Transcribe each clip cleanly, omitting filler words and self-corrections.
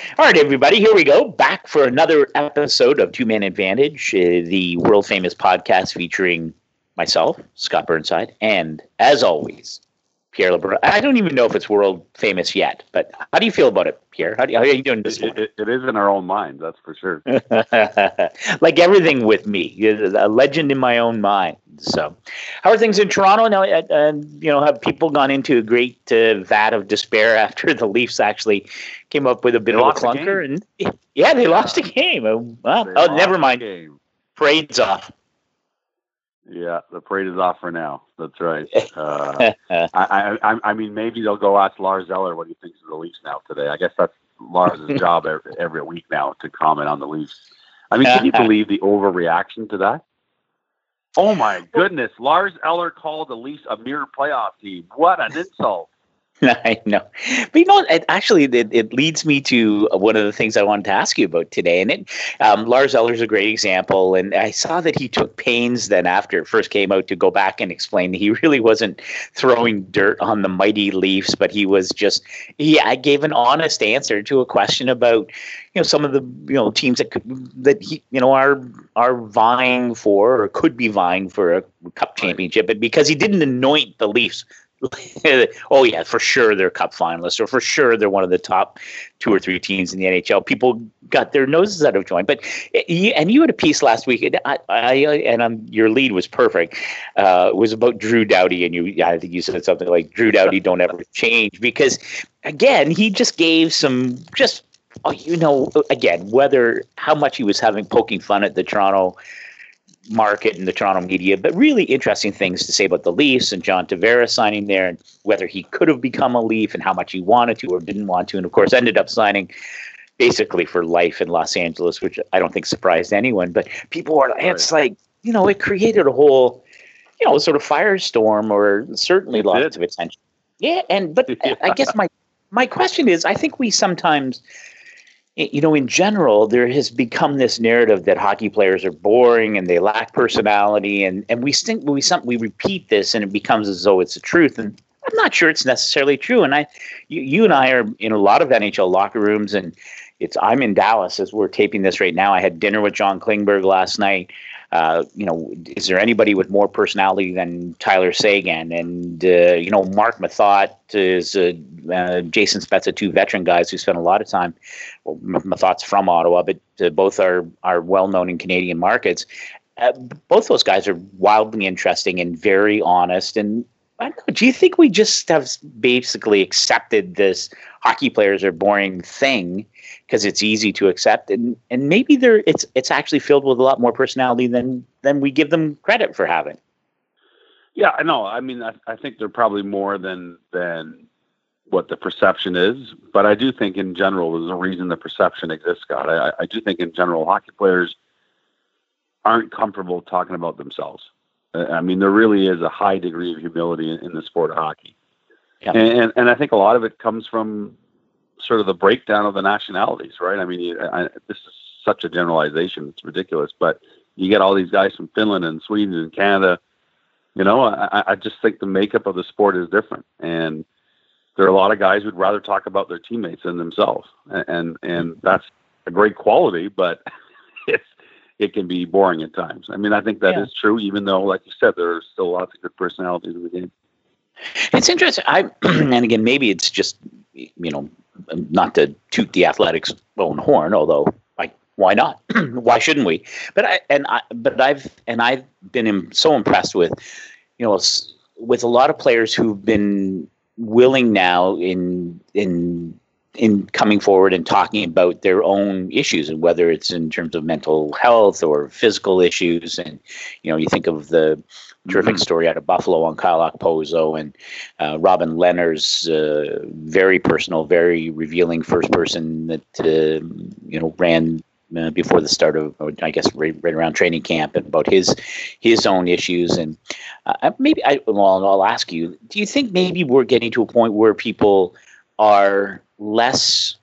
All right, everybody, here we go. Back for another episode of Two Man Advantage, the world famous podcast featuring myself, Scott Burnside, and as always, Pierre LeBrun. I don't even know if it's world famous yet, but how do you feel about it, Pierre? How are you doing this morning? It is in our own minds, that's for sure. Like everything with me, a legend in my own mind. So, how are things in Toronto now? Have people gone into a great vat of despair after the Leafs actually came up with a bit of a clunker? And they lost a game. Never mind. Parade's off. Yeah, the parade is off for now. That's right. I mean, maybe they'll go ask Lars Eller what he thinks of the Leafs now today. I guess that's Lars' job every week now to comment on the Leafs. I mean, can you believe the overreaction to that? Oh my goodness, Lars Eller called the Leafs a mere playoff team. What an insult. I know. But it leads me to one of the things I wanted to ask you about today. And Lars Eller's a great example. And I saw that he took pains then after it first came out to go back and explain that he really wasn't throwing dirt on the mighty Leafs, but he was just, I gave an honest answer to a question about, some of the, teams are vying for or could be vying for a cup championship. But because he didn't anoint the Leafs, oh yeah, for sure they're cup finalists, or for sure they're one of the top 2 or 3 teams in the NHL. People got their noses out of joint. But you had a piece last week, and your lead was perfect. It was about Drew Doughty, and I think you said something like Drew Doughty don't ever change, because again he just gave some how much he was poking fun at the Toronto market and the Toronto media, but really interesting things to say about the Leafs and John Tavares signing there, and whether he could have become a Leaf and how much he wanted to or didn't want to, and of course ended up signing basically for life in Los Angeles, which I don't think surprised anyone. But people are, it's like, it created a whole, sort of firestorm, or certainly lots of attention. Yeah, I guess my question is, I think we sometimes, in general, there has become this narrative that hockey players are boring and they lack personality, and we repeat this, and it becomes as though it's the truth. And I'm not sure it's necessarily true. And you and I are in a lot of NHL locker rooms, and I'm in Dallas as we're taping this right now. I had dinner with John Klingberg last night. Is there anybody with more personality than Tyler Seguin? And, Mark Mathot is Jason Spezza, 2 veteran guys who spent a lot of time. Well, Mathot's from Ottawa, but both are well-known in Canadian markets. Both those guys are wildly interesting and very honest. And I don't know, do you think we just have basically accepted this hockey players are boring thing because it's easy to accept, and maybe it's actually filled with a lot more personality than we give them credit for having? Yeah, I know. I mean, I think they're probably more than what the perception is, but I do think in general there's a reason the perception exists, Scott. I do think in general hockey players aren't comfortable talking about themselves. I mean, there really is a high degree of humility in the sport of hockey. Yeah. And I think a lot of it comes from sort of the breakdown of the nationalities, right? I mean, this is such a generalization. It's ridiculous, but you get all these guys from Finland and Sweden and Canada. I just think the makeup of the sport is different. And there are a lot of guys who'd rather talk about their teammates than themselves. And that's a great quality, but it can be boring at times. I mean, I think that is true, even though, like you said, there are still lots of good personalities in the game. It's interesting. And again, maybe it's just, not to toot the Athletics' own horn, although why not? Why shouldn't we? But I've been so impressed with, with a lot of players who've been willing now in coming forward and talking about their own issues, and whether it's in terms of mental health or physical issues. And, you think of the terrific story out of Buffalo on Kyle Okposo, and Robin Leonard's very personal, very revealing first person that, ran before the start of, I guess, right around training camp, and about his own issues. And I'll ask you, do you think maybe we're getting to a point where people are less,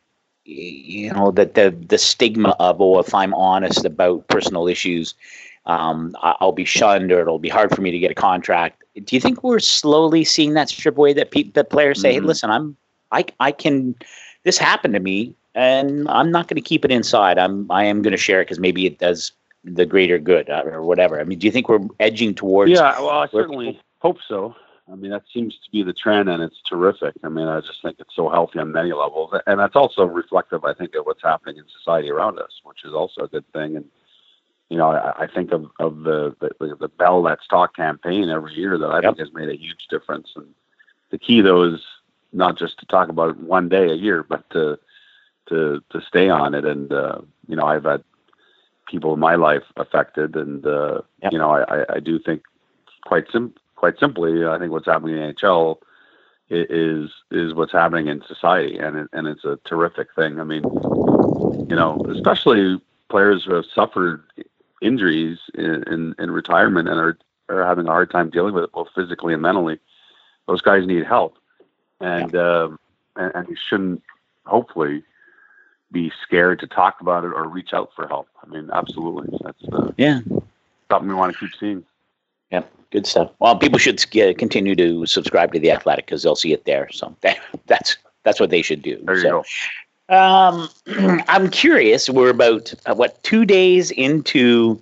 that the stigma of, if I'm honest about personal issues, I'll be shunned, or it'll be hard for me to get a contract. Do you think we're slowly seeing that strip away, that players say, hey, listen, I can, this happened to me, and I'm not going to keep it inside. I am going to share it because maybe it does the greater good or whatever. I mean, do you think we're edging towards? Yeah, well, I certainly hope so. I mean, that seems to be the trend, and it's terrific. I mean, I just think it's so healthy on many levels, and that's also reflective, I think, of what's happening in society around us, which is also a good thing. And I think of the Bell Let's Talk campaign every year that I think has made a huge difference. And the key, though, is not just to talk about it one day a year, but to stay on it. And I've had people in my life affected, and I do think quite simply, I think what's happening in the NHL is what's happening in society, and it's a terrific thing. I mean, especially players who have suffered injuries in retirement and are having a hard time dealing with it both physically and mentally. Those guys need help, and you shouldn't hopefully be scared to talk about it or reach out for help. I mean, absolutely, that's something we want to keep seeing. Yeah, good stuff. Well, people should continue to subscribe to The Athletic because they'll see it there. So that's what they should do. There you go. I'm curious. We're about 2 days into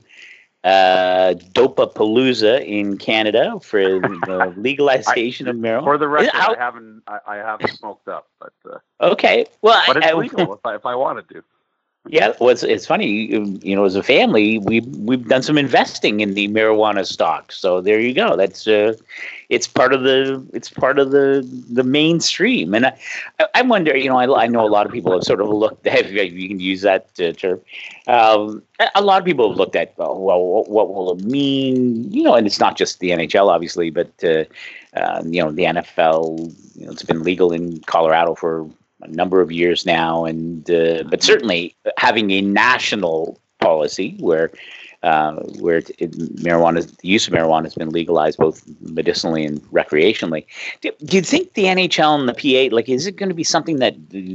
Dopapalooza in Canada for the legalization of marijuana. For the record, I haven't smoked up, but okay. Well, but it's legal if I wanted to. Yeah, well, it's funny. As a family, we've done some investing in the marijuana stock. So there you go. That's it's part of the mainstream. And I wonder. I know a lot of people have sort of looked at. If you can use that term. A lot of people have looked at. Well, what will it mean? And it's not just the NHL, obviously, but the NFL. It's been legal in Colorado for a number of years now, and but certainly having a national policy where marijuana, the use of marijuana has been legalized both medicinally and recreationally. Do you think the NHL and the PA, is it going to be something that the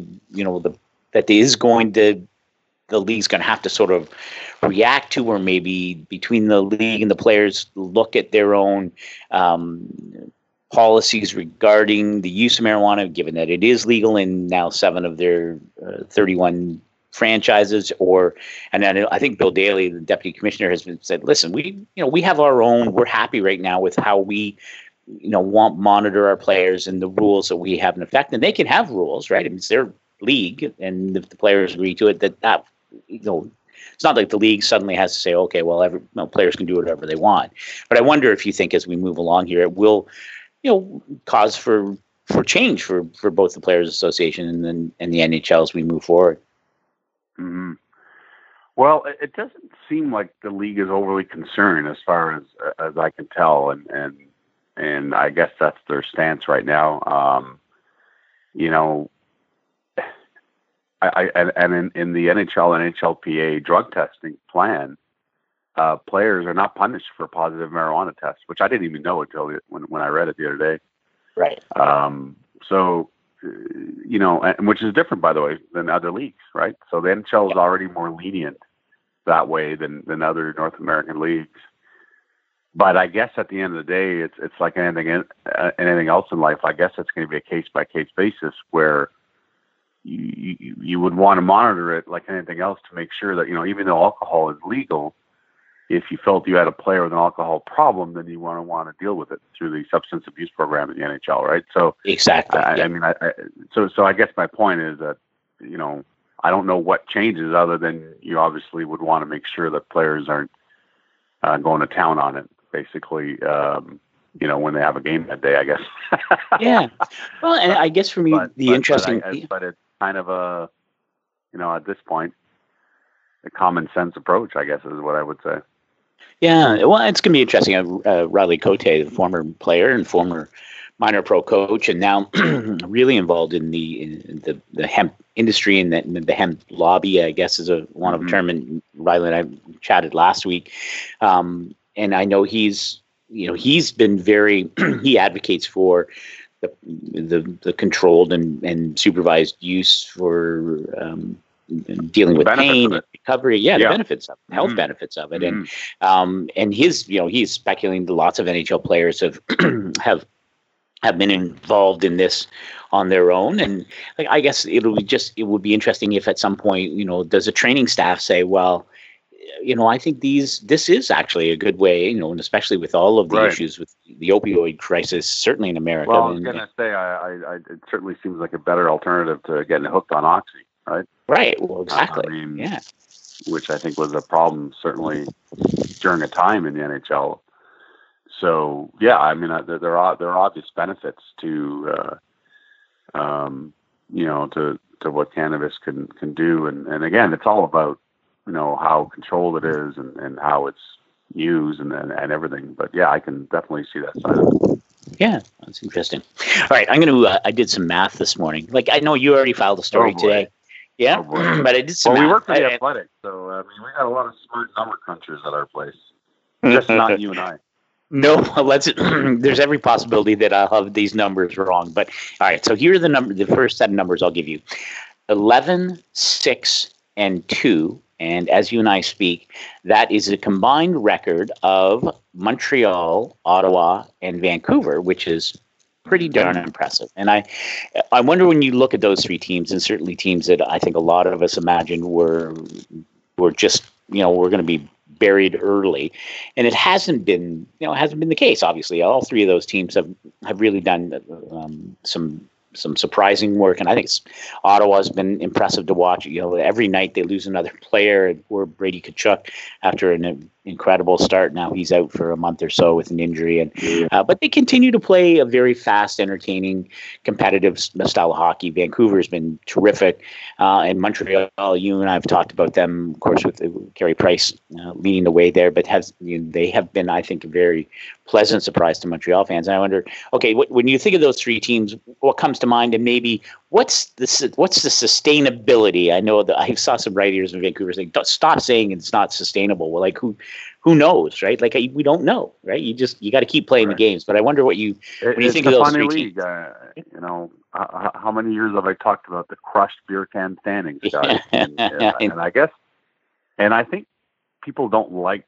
league's going to have to sort of react to, or maybe between the league and the players look at their own policies regarding the use of marijuana, given that it is legal in now 7 of their 31 franchises? And then I think Bill Daly, the deputy commissioner, has said, listen, we have our own, we're happy right now with how we, monitor our players and the rules that we have in effect. And they can have rules, right? I mean, it's their league. And if the players agree to it, that it's not like the league suddenly has to say, okay, well, players can do whatever they want. But I wonder if you think as we move along here, it will, cause for change for both the Players Association and the NHL as we move forward. Mm-hmm. Well, it doesn't seem like the league is overly concerned as far as I can tell, and I guess that's their stance right now. In the NHL and NHLPA drug testing plan, players are not punished for positive marijuana tests, which I didn't even know until when I read it the other day. Right. Which is different, by the way, than other leagues, right? So the NHL is already more lenient that way than other North American leagues. But I guess at the end of the day, it's like anything else in life. I guess it's going to be a case by case basis where you would want to monitor it like anything else to make sure that even though alcohol is legal, if you felt you had a player with an alcohol problem, then you want to deal with it through the substance abuse program in the NHL, right? So exactly. I mean, so I guess my point is that I don't know what changes other than you obviously would want to make sure that players aren't going to town on it, basically. When they have a game that day, I guess. Yeah. Well, and I guess for me, but it's kind of a, at this point, a common sense approach, I guess, is what I would say. Yeah, well, it's going to be interesting. Riley Cote, the former player and former minor pro coach, and now really involved in the hemp industry and the hemp lobby, I guess is one of a term. And Riley and I chatted last week, and I know he's been very he advocates for the controlled and supervised use for dealing with pain and recovery. The benefits of health benefits of it. And he's speculating that lots of NHL players have been involved in this on their own. And like, I guess it would be interesting if at some point, does a training staff say, well, I think this is actually a good way, and especially with all of the issues with the opioid crisis, certainly in America. Well, I was going to say, it certainly seems like a better alternative to getting hooked on Oxy, right? Right. Well, exactly. Yeah. Which I think was a problem certainly during a time in the NHL. So yeah, I mean, there are obvious benefits to to what cannabis can do, and again, it's all about how controlled it is and how it's used and everything. But yeah, I can definitely see that side of it. Yeah, that's interesting. All right, I did some math this morning. Like, I know you already filed a story today. Yeah, but I did some math. We work for the Athletic, so I mean, we got a lot of smart number crunchers at our place. Just not you and I. No, there's every possibility that I'll have these numbers wrong. But all right, so here are the first set of numbers I'll give you. 11, 6, and 2. And as you and I speak, that is a combined record of Montreal, Ottawa, and Vancouver, which is pretty darn impressive. And I wonder, when you look at those three teams, and certainly teams that I think a lot of us imagined were just, we're going to be buried early, and it hasn't been the case. Obviously, all three of those teams have really done some surprising work, and I think Ottawa's been impressive to watch. Every night they lose another player, and poor Brady Tkachuk, after an incredible start, now he's out for a month or so with an injury, and but they continue to play a very fast, entertaining, competitive style of hockey. Vancouver's been terrific, and Montreal, you and I have talked about them, of course, with Carey Price leading the way there, but they have been, I think, a very pleasant surprise to Montreal fans. And I wonder, okay, when you think of those three teams, what comes to mind, and maybe what's the sustainability? I know that I saw some writers in Vancouver saying, "Stop saying it's not sustainable." Well, like who knows, right? Like, we don't know, right? You got to keep playing the games. But I wonder when you think of those three teams. How many years have I talked about the crushed beer can standings, guys? and I guess, and I think people don't like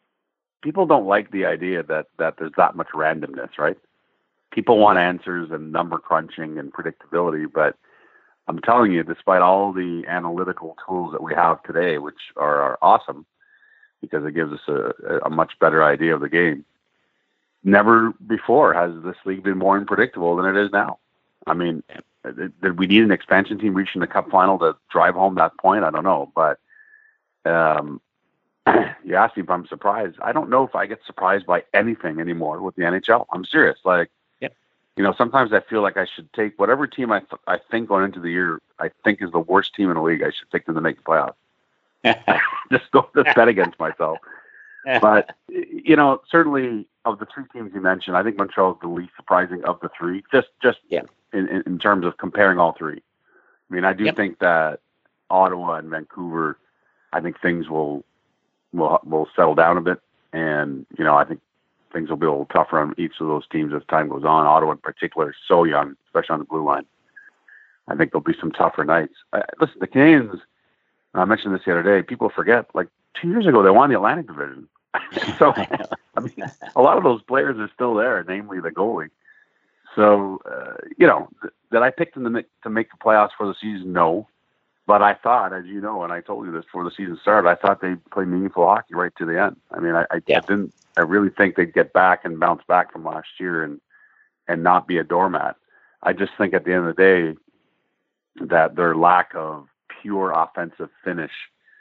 the idea that there's that much randomness, right? People want answers and number crunching and predictability, but I'm telling you, despite all the analytical tools that we have today, which are awesome because it gives us a much better idea of the game, never before has this league been more unpredictable than it is now. I mean, did we need an expansion team reaching the Cup final to drive home that point? I don't know, but you asked me if I'm surprised. I don't know if I get surprised by anything anymore with the NHL. I'm serious. Like, sometimes I feel like I should take whatever team I think going into the year I think is the worst team in the league. I should take them to make the playoffs. Just go to bet against myself. But certainly of the three teams you mentioned, I think Montreal is the least surprising of the three. Just in terms of comparing all three. I mean, I do think that Ottawa and Vancouver, I think things will settle down a bit, and I think things will be a little tougher on each of those teams as time goes on. Ottawa in particular is so young, especially on the blue line. I think there'll be some tougher nights. Listen, the Canadiens, I mentioned this the other day, people forget, like 2 years ago, they won the Atlantic Division. So, I mean, a lot of those players are still there, namely the goalie. So, did I pick them to make the playoffs for the season? No. But I thought, as you know, and I told you this before the season started, I thought they'd play meaningful hockey right to the end. I mean, I really think they'd get back and bounce back from last year and not be a doormat. I just think at the end of the day that their lack of pure offensive finish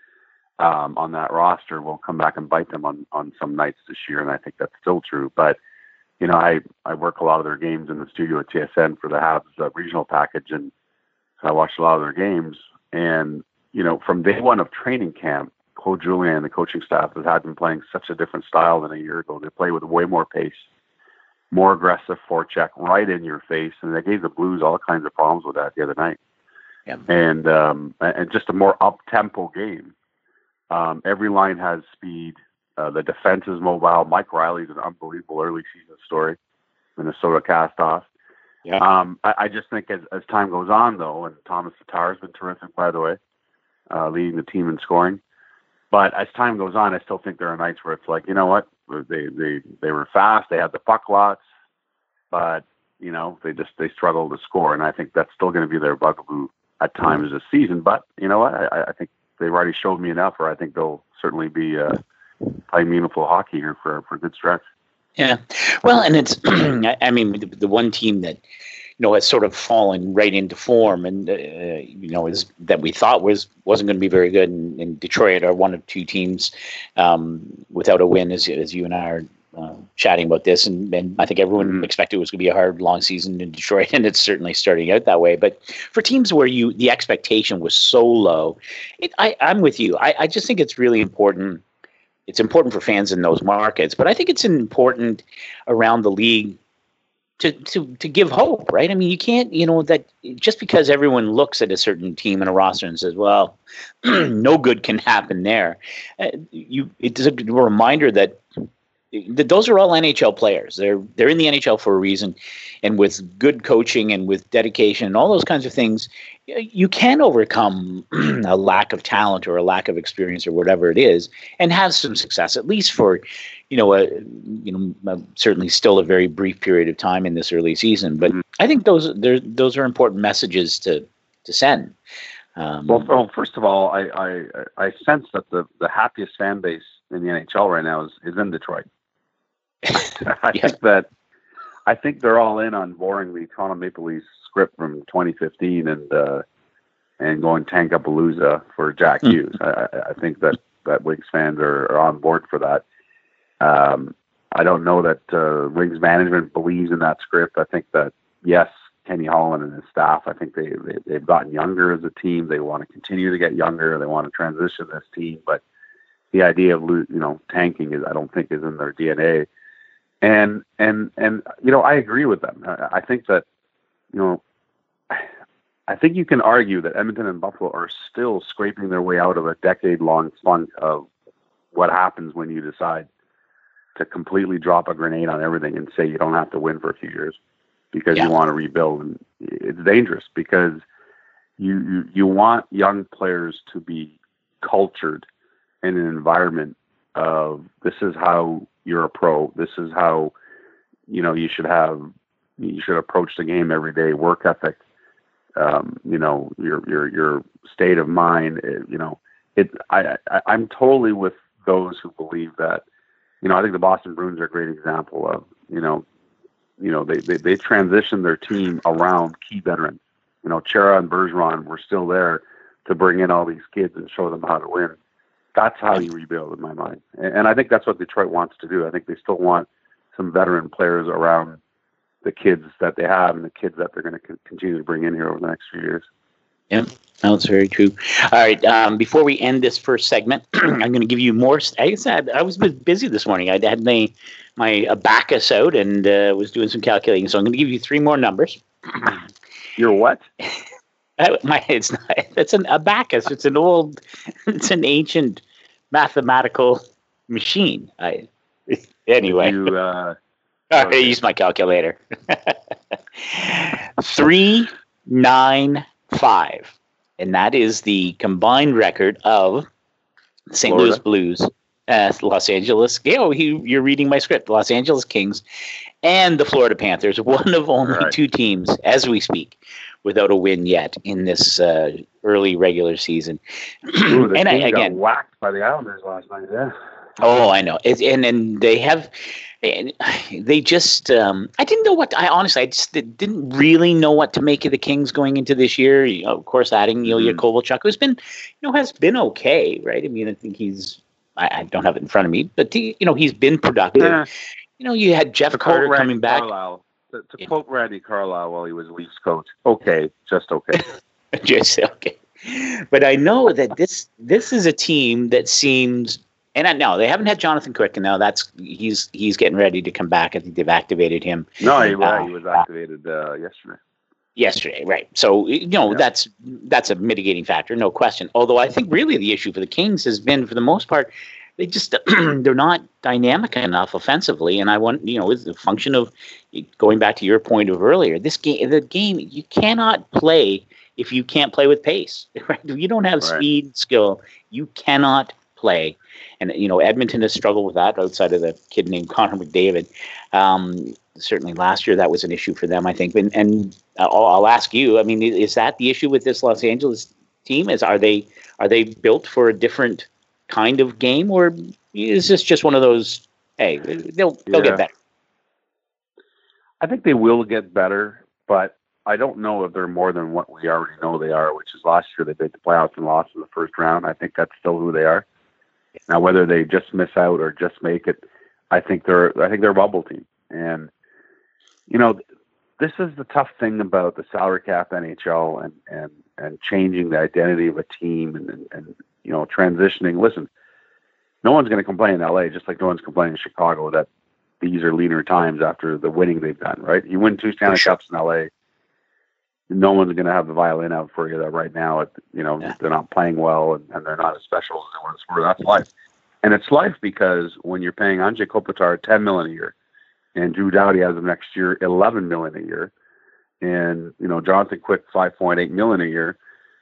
on that roster will come back and bite them on some nights this year, and I think that's still true. But I work a lot of their games in the studio at TSN for the Habs regional package, and I watched a lot of their games. And from day one of training camp, Claude Julien and the coaching staff had been playing such a different style than a year ago. They play with way more pace, more aggressive forecheck, right in your face, and they gave the Blues all kinds of problems with that the other night. Yeah. And just a more up-tempo game. Every line has speed. The defense is mobile. Mike Riley's an unbelievable early season story. Minnesota cast-off. Yeah. I just think as time goes on, though, and Thomas Tatar's been terrific, by the way, leading the team in scoring. But as time goes on, I still think there are nights where it's like, you know what, they were fast, they had the puck lots, but they struggle to score, and I think that's still going to be their bugaboo at times this season. But you know what? I think they've already showed me enough, or I think they'll certainly be playing meaningful hockey here for a good stretch. Yeah, well, and it's I mean the one team that has sort of fallen right into form, and is that we thought wasn't going to be very good. In Detroit are one of two teams without a win, as you and I are chatting about this, and I think everyone expected it was going to be a hard, long season in Detroit, and it's certainly starting out that way. But for teams where the expectation was so low, I'm with you. I just think it's really important. It's important for fans in those markets, but I think it's important around the league to give hope, right? I mean, you can't, that just because everyone looks at a certain team and a roster and says, well, no good can happen there. It's a reminder that those are all NHL players. They're in the NHL for a reason, and with good coaching and with dedication and all those kinds of things, you can overcome a lack of talent or a lack of experience or whatever it is, and have some success, at least for certainly still a very brief period of time in this early season. But I think those are important messages to send. Well, first of all, I sense that the happiest fan base in the NHL right now is in Detroit. I think they're all in on boring the Toronto Maple Leafs script from 2015 and going Tankapalooza for Jack Hughes. I think that Wings fans are on board for that. I don't know that Wings management believes in that script. I think that, yes, Kenny Holland and his staff, I think they've gotten younger as a team. They want to continue to get younger. They want to transition this team, but the idea of tanking I don't think is in their DNA. And I agree with them. I think that I think you can argue that Edmonton and Buffalo are still scraping their way out of a decade-long funk of what happens when you decide to completely drop a grenade on everything and say you don't have to win for a few years because you want to rebuild. And it's dangerous because you want young players to be cultured in an environment of, this is how you're a pro. This is how, you should approach the game every day, work ethic, your state of mind. I'm totally with those who believe that, I think the Boston Bruins are a great example of, they transitioned their team around key veterans. Chara and Bergeron were still there to bring in all these kids and show them how to win. That's how you rebuild, in my mind. And I think that's what Detroit wants to do. I think they still want some veteran players around the kids that they have and the kids that they're going to continue to bring in here over the next few years. Yeah, that's very true. All right, before we end this first segment, I'm going to give you more. I was busy this morning. I had my abacus out and was doing some calculating. So I'm going to give you three more numbers. Your what? It's an abacus. It's an ancient mathematical machine. Anyway. I use my calculator. 395, and that is the combined record of St. Louis Blues, Los Angeles. You're reading my script. Los Angeles Kings and the Florida Panthers. One of only two teams, as we speak, without a win yet in this early regular season. Ooh, the Kings got whacked by the Islanders last night. Yeah. Oh, I know. And they have. And they just, I didn't know what, I just didn't really know what to make of the Kings going into this year. Of course, adding Ilya Kovalchuk, who's been, has been okay, right? I mean, I think I don't have it in front of me, but he's been productive. Yeah. You had Jeff Carter coming back. To quote Randy Carlyle while he was Leafs coach, okay, just okay. Just okay. But I know that this is a team that seems. And no, they haven't had Jonathan Quick, and now he's getting ready to come back. I think they've activated him. No, he was activated yesterday. Yesterday, right? So that's a mitigating factor, no question. Although I think really the issue for the Kings has been, for the most part, they just they're not dynamic enough offensively. And I want it's a function of going back to your point of earlier. The game you cannot play if you can't play with pace. Right? If you don't have speed, skill, you cannot play. And Edmonton has struggled with that outside of the kid named Connor McDavid. certainly last year that was an issue for them, I think. And I'll ask you, I mean, is that the issue with this Los Angeles team? Are they built for a different kind of game, or is this just one of those, hey, they'll get better? I think they will get better, but I don't know if they're more than what we already know they are, which is last year they made the playoffs and lost in the first round. I think that's still who they are. Now, whether they just miss out or just make it, I think they're a bubble team. And, this is the tough thing about the salary cap NHL and changing the identity of a team and transitioning. Listen, no one's going to complain in LA, just like no one's complaining in Chicago that these are leaner times after the winning they've done, right? You win 2 Stanley Cups in LA, no one's going to have the violin out for you that right now, they're not playing well and they're not as special as they once were. That's life. And it's life because when you're paying Anze Kopitar $10 million a year and Drew Doughty has of next year $11 million a year, and Jonathan Quick $5.8 million a year,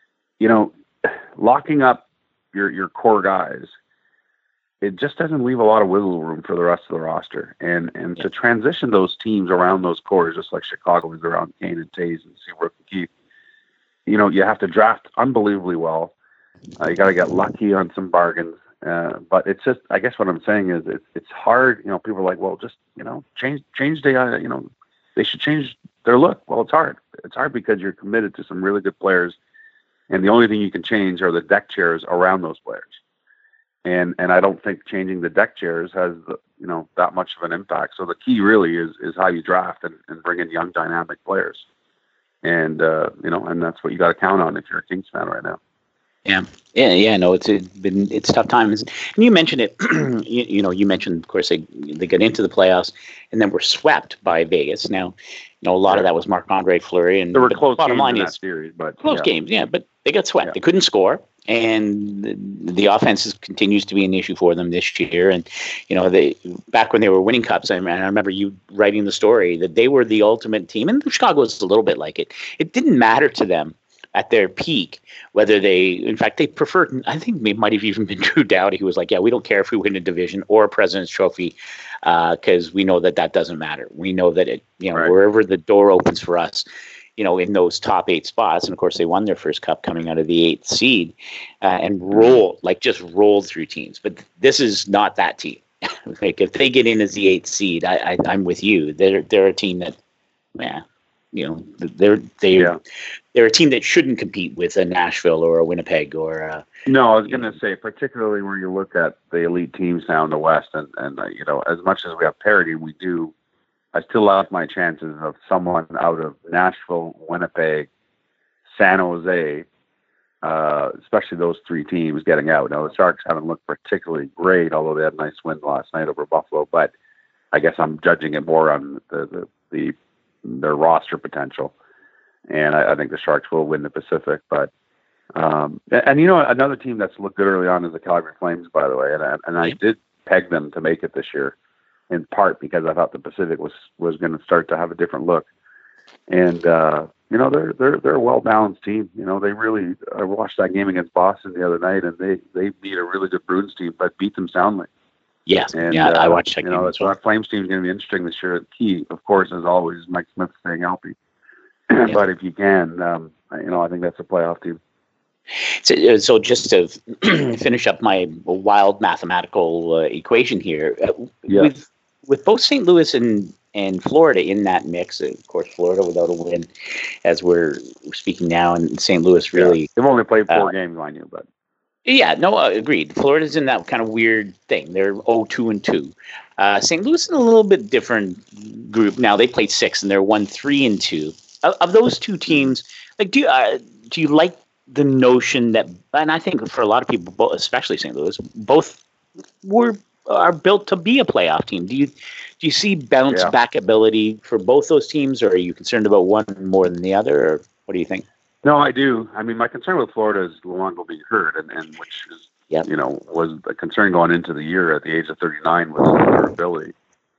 locking up your core guys, it just doesn't leave a lot of wiggle room for the rest of the roster. And to transition those teams around those cores, just like Chicago is around Kane and Taves and Seabrook and Keith, you have to draft unbelievably well. You got to get lucky on some bargains. But it's just, I guess what I'm saying is it's hard. People are like, well, just, change the, they should change their look. Well, it's hard. It's hard because you're committed to some really good players. And the only thing you can change are the deck chairs around those players. And I don't think changing the deck chairs has, that much of an impact. So the key really is how you draft and bring in young, dynamic players. And, and that's what you got to count on if you're a Kings fan right now. Yeah. No, it's tough times. And you mentioned it, you mentioned, of course, they got into the playoffs and then were swept by Vegas. Now, a lot of that was Marc-Andre Fleury. And there were close bottom games line in is that series, but close games. Yeah, but they got swept. Yeah. They couldn't score. And the offense continues to be an issue for them this year. And, they back when they were winning cups, I remember you writing the story that they were the ultimate team. And Chicago was a little bit like it. It didn't matter to them at their peak whether they preferred, I think it might have even been Drew Doughty, who was like, yeah, we don't care if we win a division or a President's Trophy because we know that doesn't matter. We know that right. Wherever the door opens for us, in those top 8 spots. And of course, they won their first cup coming out of the 8th seed and just rolled through teams. But this is not that team. Like if they get in as the 8th seed, I'm with you. They're a team that, they're a team that shouldn't compete with a Nashville or a Winnipeg or No, I was going to say, particularly when you look at the elite teams now in the West, and as much as we have parity, I still like my chances of someone out of Nashville, Winnipeg, San Jose, especially those 3 teams getting out. Now, the Sharks haven't looked particularly great, although they had a nice win last night over Buffalo, but I guess I'm judging it more on their roster potential. And I think the Sharks will win the Pacific. But another team that's looked good early on is the Calgary Flames, by the way. And I did peg them to make it this year, in part because I thought the Pacific was going to start to have a different look. And they're a well balanced team. They really. I watched that game against Boston the other night, and they beat a really good Bruins team, but beat them soundly. Yes, I watched that game. So that Flames team is going to be interesting this year. The key, of course, as always, Mike Smith staying healthy. But if you can, I think that's a playoff team. So just to finish up my wild mathematical equation here, with both St. Louis and Florida in that mix, of course, Florida without a win, as we're speaking now, and St. Louis really they've only played 4 games, mind you, but. Yeah, no, agreed. Florida's in that kind of weird thing. They're 0-2-2. St. Louis is in a little bit different group. Now they played 6 and they're 1-3-2. Of those 2 teams, like do you like the notion that, and I think for a lot of people, especially St. Louis, both are built to be a playoff team. Do you see bounce back ability for both those teams, or are you concerned about one more than the other, or what do you think? No, I do. I mean, my concern with Florida is Luongo being hurt, and which is, was a concern going into the year at the age of 39 with his durability.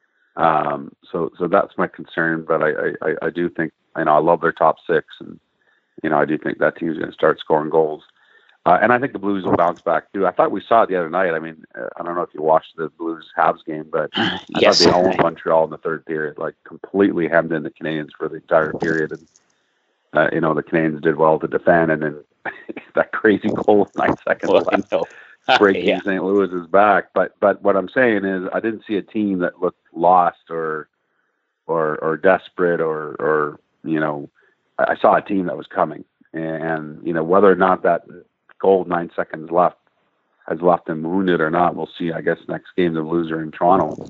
So that's my concern. But I do think, I love their top 6, and I do think that team's going to start scoring goals. And I think the Blues will bounce back too. I thought we saw it the other night. I mean, I don't know if you watched the Blues Habs game, but I thought they owned Montreal in the third period, like completely hemmed in the Canadiens for the entire period. And the Canadiens did well to defend, and then that crazy goal with 9 seconds left, breaking St. Louis's back. But what I'm saying is, I didn't see a team that looked lost or desperate or I saw a team that was coming, and whether or not that goal 9 seconds left has left them wounded or not, we'll see. I guess next game the Blues are in Toronto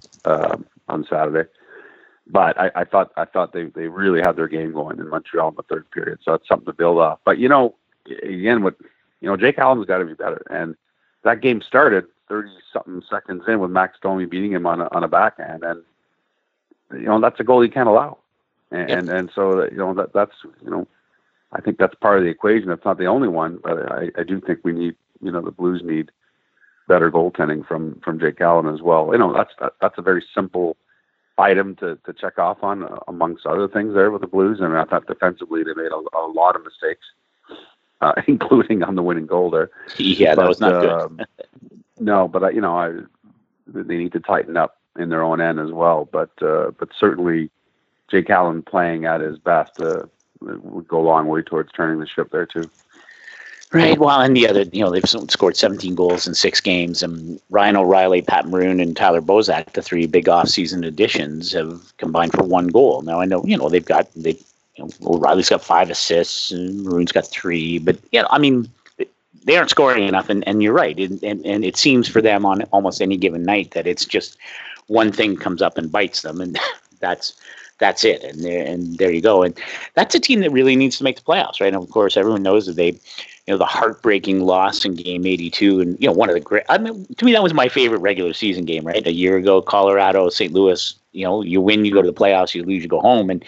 on Saturday. But I thought they really had their game going in Montreal in the third period, so it's something to build off. But again, Jake Allen's got to be better, and that game started 30-something seconds in with Max Domi beating him on a backhand, and that's a goal you can't allow, and so that's I think that's part of the equation. It's not the only one, but I do think we need the Blues need better goaltending from Jake Allen as well. That's a very simple item to check off on amongst other things there with the Blues. And I thought defensively they made a lot of mistakes, including on the winning goal there. Yeah, that was not good. No, but they need to tighten up in their own end as well. But certainly Jake Allen playing at his best would go a long way towards turning the ship there too. Right. Well, and the other, they've scored 17 goals in 6 games, and Ryan O'Reilly, Pat Maroon, and Tyler Bozak, the 3 big off-season additions, have combined for 1 goal. Now I know, O'Reilly's got 5 assists, and Maroon's got 3, but they aren't scoring enough, and you're right, and it seems for them on almost any given night that it's just one thing comes up and bites them, and that's it, and there you go, and that's a team that really needs to make the playoffs, right? And of course, everyone knows that they. The heartbreaking loss in Game 82, and one of the great. To me, that was my favorite regular season game. Right, a year ago, Colorado, St. Louis. You win, you go to the playoffs. You lose, you go home, and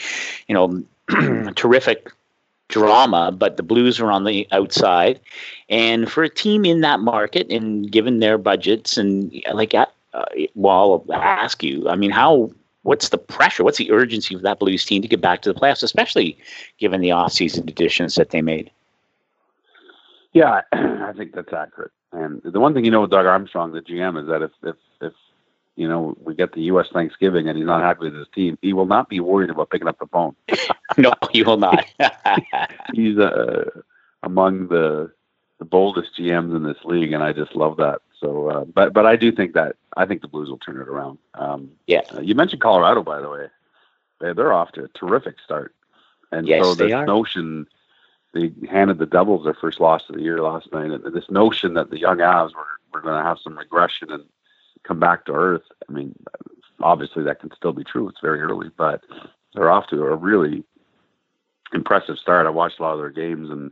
terrific drama. But the Blues are on the outside, and for a team in that market, and given their budgets, and I'll ask you. What's the pressure? What's the urgency of that Blues team to get back to the playoffs, especially given the off-season additions that they made? Yeah, I think that's accurate. And the one thing with Doug Armstrong, the GM, is that if we get the U.S. Thanksgiving and he's not happy with his team, he will not be worried about picking up the phone. No, he will not. He's among the boldest GMs in this league, and I just love that. So, but I do think the Blues will turn it around. You mentioned Colorado, by the way. They're off to a terrific start, and yes, so this they are. notion. They handed the Devils their first loss of the year last night. And this notion that the young Avs were going to have some regression and come back to earth. Obviously that can still be true. It's very early, but they're off to a really impressive start. I watched a lot of their games, and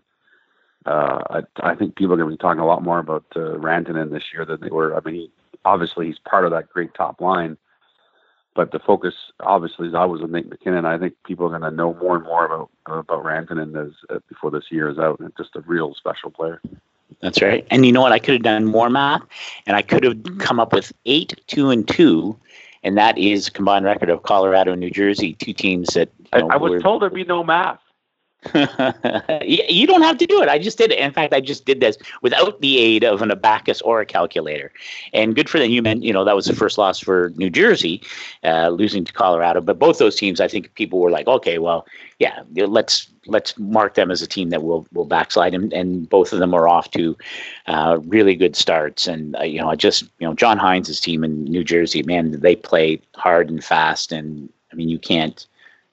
I think people are going to be talking a lot more about Rantanen this year than they were. Obviously he's part of that great top line. But the focus, obviously, is always with Nate McKinnon. I think people are going to know more and more about Rantanen before this year is out. And just a real special player. That's right. And you know what? I could have done more math, and I could have come up with 8-2-2, and that is a combined record of Colorado and New Jersey, 2 teams that. I was told there'd be no math. You don't have to do it. I just did it. In fact, I just did this without the aid of an abacus or a calculator. And good for them. You meant, that was the first loss for New Jersey, losing to Colorado. But both those teams, I think people were like, okay, well, yeah, let's mark them as a team that will backslide. And both of them are off to really good starts. And John Hines' team in New Jersey, man, they play hard and fast. And you can't.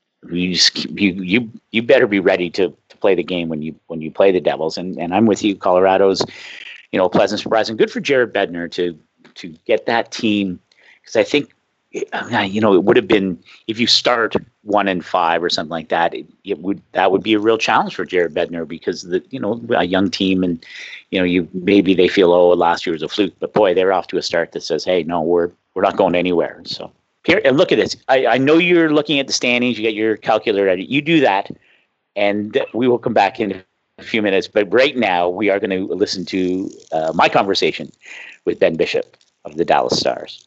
You better be ready to play the game when you play the Devils, and I'm with you. Colorado's a pleasant surprise, and good for Jared Bednar to get that team, because I think it would have been, if you start 1-5 or something like that, that would be a real challenge for Jared Bednar, because a young team, and maybe they feel, last year was a fluke, but boy, they're off to a start that says, hey, no, we're not going anywhere. So. Here, and look at this. I know you're looking at the standings. You get your calculator ready. You do that, and we will come back in a few minutes. But right now, we are going to listen to my conversation with Ben Bishop of the Dallas Stars.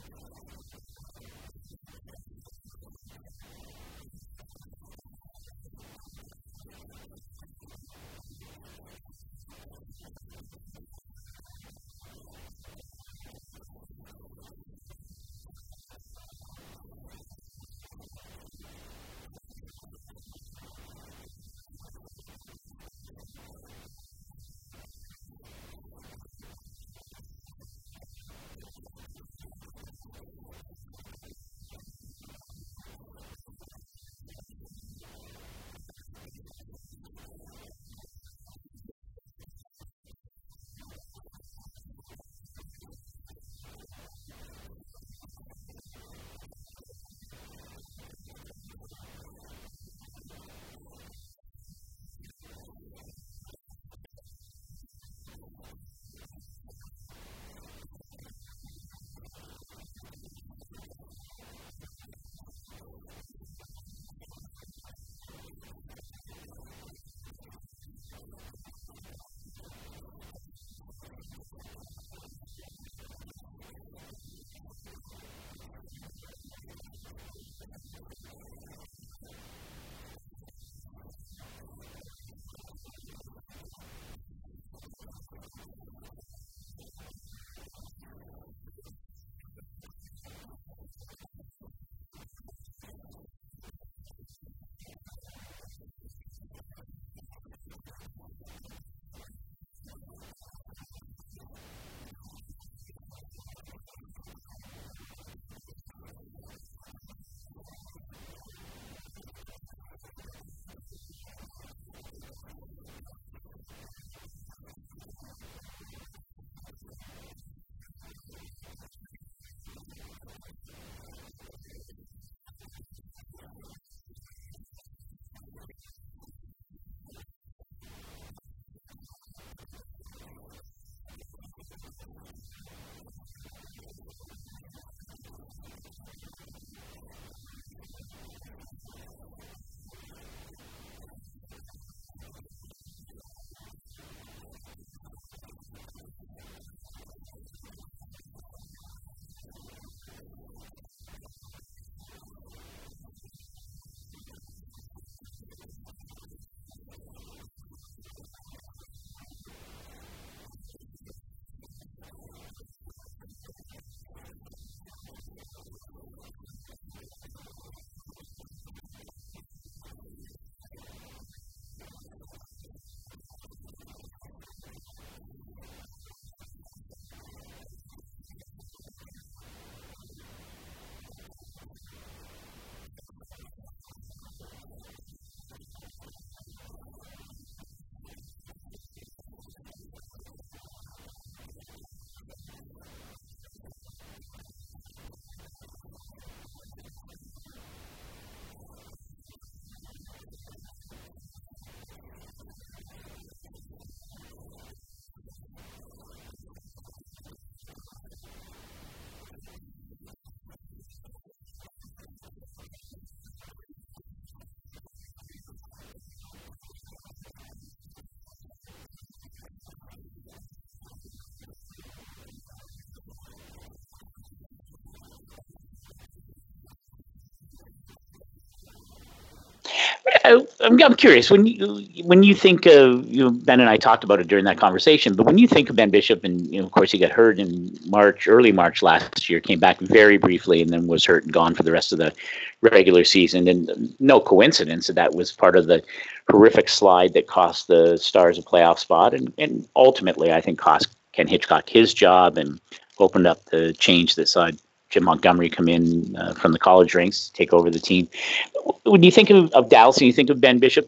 I'm curious when you think of Ben and I talked about it during that conversation, but when you think of Ben Bishop, and of course he got hurt in early March last year, came back very briefly, and then was hurt and gone for the rest of the regular season, and no coincidence that was part of the horrific slide that cost the Stars a playoff spot, and ultimately I think cost Ken Hitchcock his job and opened up the change that saw Jim Montgomery come in from the college ranks to take over the team. When you think of Dallas and you think of Ben Bishop,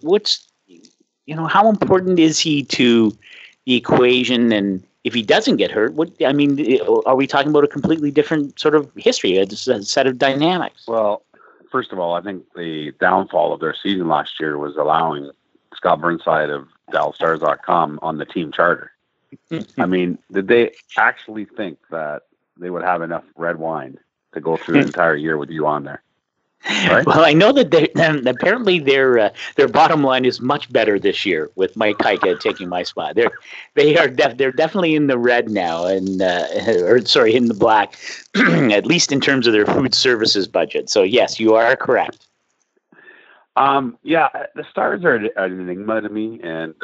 how important is he to the equation? And if he doesn't get hurt, are we talking about a completely different sort of history, a set of dynamics? Well, first of all, I think the downfall of their season last year was allowing Scott Burnside of DallasStars.com on the team charter. I mean, did they actually think that they would have enough red wine to go through the entire year with you on there? Right? Well, I know that apparently their bottom line is much better this year with Mike Kaika taking my spot. They're definitely in the red now, and in the black, at least in terms of their food services budget. So yes, you are correct. Yeah, the Stars are an enigma to me, and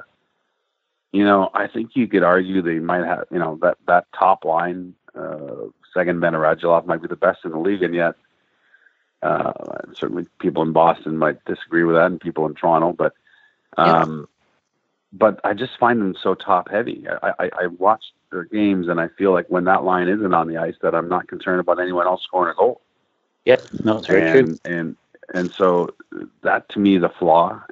I think you could argue they might have, that top line, Seguin Ben Radulov might be the best in the league, and yet certainly people in Boston might disagree with that, and people in Toronto, but I just find them so top heavy. I watch their games, and I feel like when that line isn't on the ice, that I'm not concerned about anyone else scoring a goal. Yep, no, it's very true. And so that to me is a flaw.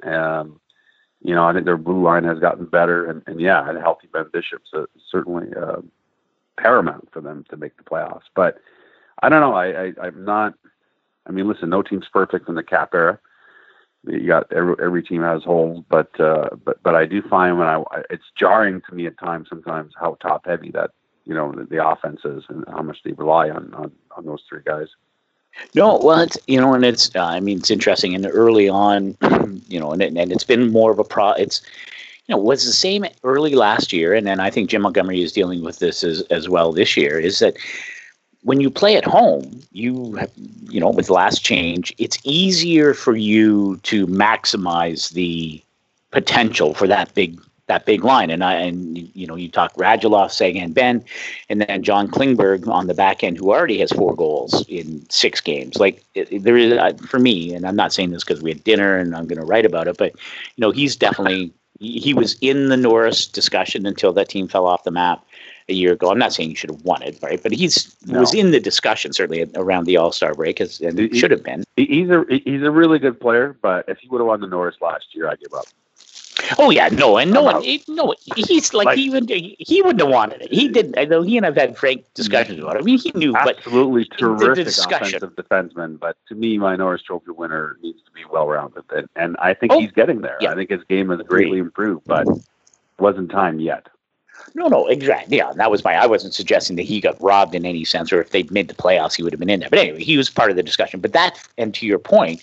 I think their blue line has gotten better, and a healthy Ben Bishop's certainly paramount for them to make the playoffs. But I don't know. I'm not. I mean, listen, no team's perfect in the Cap era. You got every team has holes, but I do find it's jarring to me at times sometimes how top heavy that the offense is and how much they rely on those three guys. No, well, it's it's interesting. And early on, and it's been more of a It's was the same early last year, and then I think Jim Montgomery is dealing with this as well this year. Is that when you play at home, with the last change, it's easier for you to maximize the potential for that big line. And you talk Radulov, Seguin, Ben, and then John Klingberg on the back end, who already has 4 goals in 6 games. Like there is, for me, and I'm not saying this because we had dinner and I'm going to write about it, but he's definitely, he was in the Norris discussion until that team fell off the map a year ago. I'm not saying he should have won it, right? But was in the discussion certainly around the All-Star break, and it should have been. He's a really good player, but if he would have won the Norris last year, I'd give up. Oh yeah, no, and he's like he wouldn't have wanted it. He didn't. I know he and I've had frank discussions about it. I mean, he knew, absolutely but terrific offensive defenseman. But to me, my Norris Trophy winner needs to be well-rounded, and I think he's getting there. Yeah. I think his game has greatly improved, but it wasn't time yet. No, exactly. Yeah, that was I wasn't suggesting that he got robbed in any sense, or if they'd made the playoffs, he would have been in there. But anyway, he was part of the discussion. But and to your point,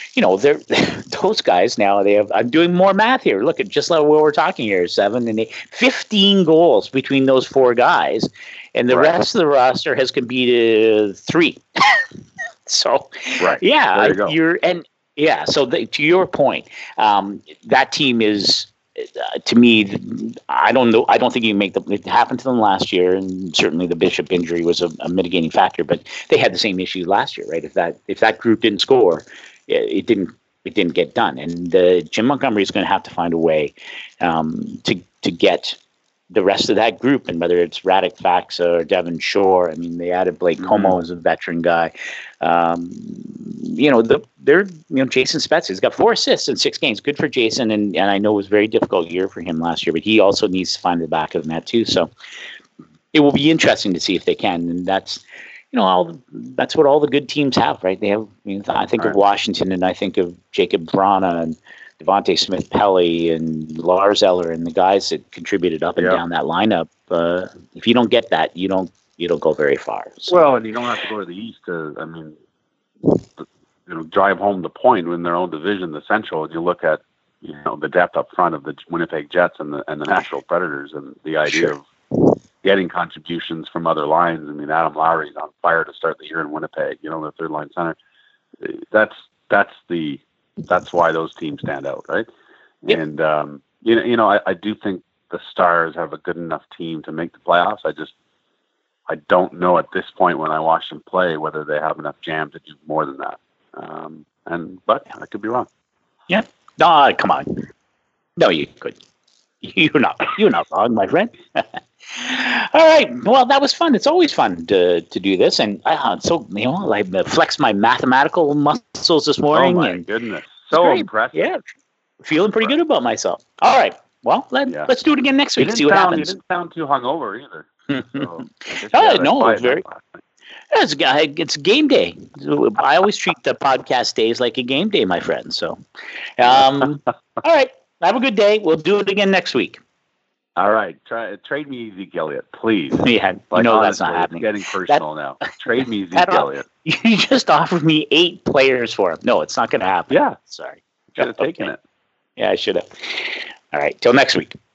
those guys now, I'm doing more math here. Look at just like what we're talking here, 7 and 8, 15 goals between those 4 guys, and the rest of the roster has competed 3. So, yeah, so to your point, that team is. To me, I don't know. I don't think you can make it happen to them last year, and certainly the Bishop injury was a mitigating factor. But they had the same issue last year, right? If that group didn't score, it didn't get done. And Jim Montgomery is going to have to find a way to get the rest of that group, and whether it's Radek Faksa or Devon Shore. I mean, they added Blake Como as a veteran guy. Jason Spezza has got 4 assists in 6 games. Good for Jason, and I know it was a very difficult year for him last year, but he also needs to find the back of the net too. So it will be interesting to see if they can, and that's that's what all the good teams have, right? They have. I think of Washington, and I think of Jacob Vrana and Devontae Smith-Pelly and Lars Eller and the guys that contributed up and down that lineup. If you don't get that, you don't go very far. So. Well, and you don't have to go to the East to, drive home the point in their own division, the Central, and you look at, the depth up front of the Winnipeg Jets and the Nashville Predators, and the idea of getting contributions from other lines. I mean, Adam Lowry's on fire to start the year in Winnipeg, the third line center. That's why those teams stand out, right? Yep. And I do think the Stars have a good enough team to make the playoffs. I don't know at this point when I watch them play whether they have enough jam to do more than that. But I could be wrong. Yeah. No, come on. No, you could. You're not wrong, my friend. All right. Well, that was fun. It's always fun to do this, and I flexed my mathematical muscles this morning. Oh my goodness! So impressive. Yeah, feeling pretty good about myself. All right. Well, let's do it again next week. See what happens. You didn't sound too hungover either. So no, it's very. It's game day. I always treat the podcast days like a game day, my friend. So, all right. Have a good day. We'll do it again next week. All right, trade me Zeke Elliott, please. Yeah, like, no, honestly, that's not happening. It's getting personal now. Trade me Zeke Elliott. You just offered me 8 players for him. No, it's not going to happen. Yeah, sorry. should have taken it. Yeah, I should have. All right, till next week.